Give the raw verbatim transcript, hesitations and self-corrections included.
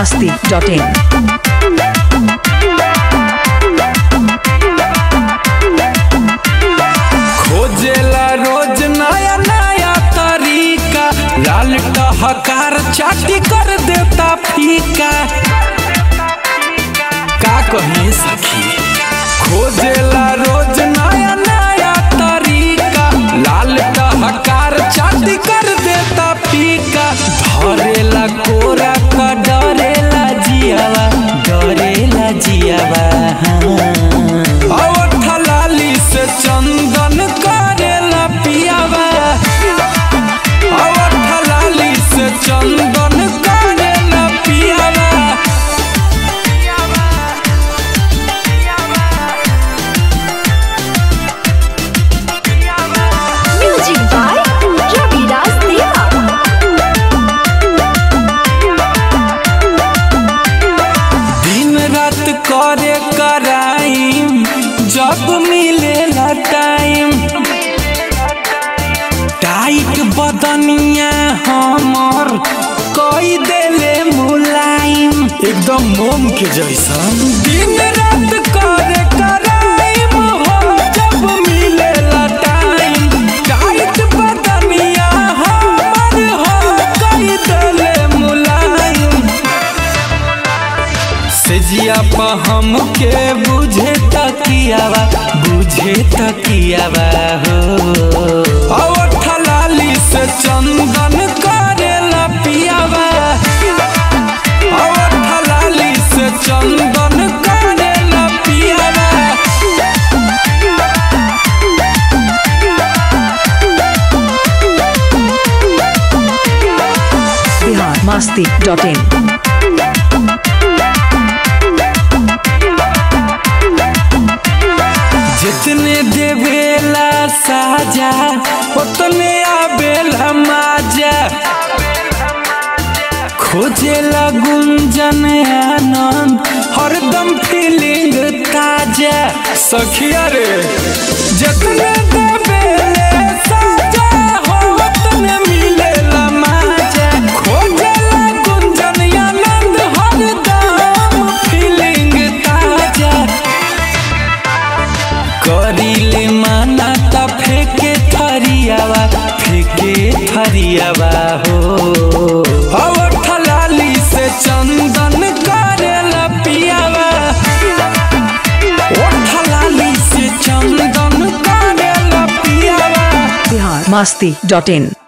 masti dot in. खोजेला रोज नया नया तरीका, लाल टहकार चाटी कर देता फीका। का कही सखी, खोजेला रोज नया नया तरीका, लाल टहकार चाटी कर देता फीका। धरेला कोरा का डरेला जियावा, डरेला जियावा लाली से चंदन करेला पियावा, लाली से चंदन करेला पियावा। Music by Ravidas Deva. दिन रात करे कराइम, जब मिलेला टाइम। टाइट बदनिया हमर कोई देले मुलायम, एकदम मोम के जैसन। दिन रात करे कराइम हो, जब मिलेला टाइम। टाइट बदनिया हमर हो कोई देले मुलायम। सेजिया पा हमके बुझे तकियावा, बुझे तकियावा हो। लाली से चंदन करेला पियावा, लाली से चंदन करेला पियावा। Bihar masti dot in. जितने देवेला साजा, उतने आवेला माजा। खोजेला गुंजन आनंद, हरदम फीलिंग ताजा। सखिया रे जितने देवेले साजा हो, उतने मिलेला माजा। खोजेला गुंजन आनंद, हरदम फीलिंग ताजा। करीले माना ता फेंके थरियावा, फेंके थरियावा हो। लाली से चंदन करेला पियावा, लाली से चंदन करेला पियावा। Bihar masti dot in.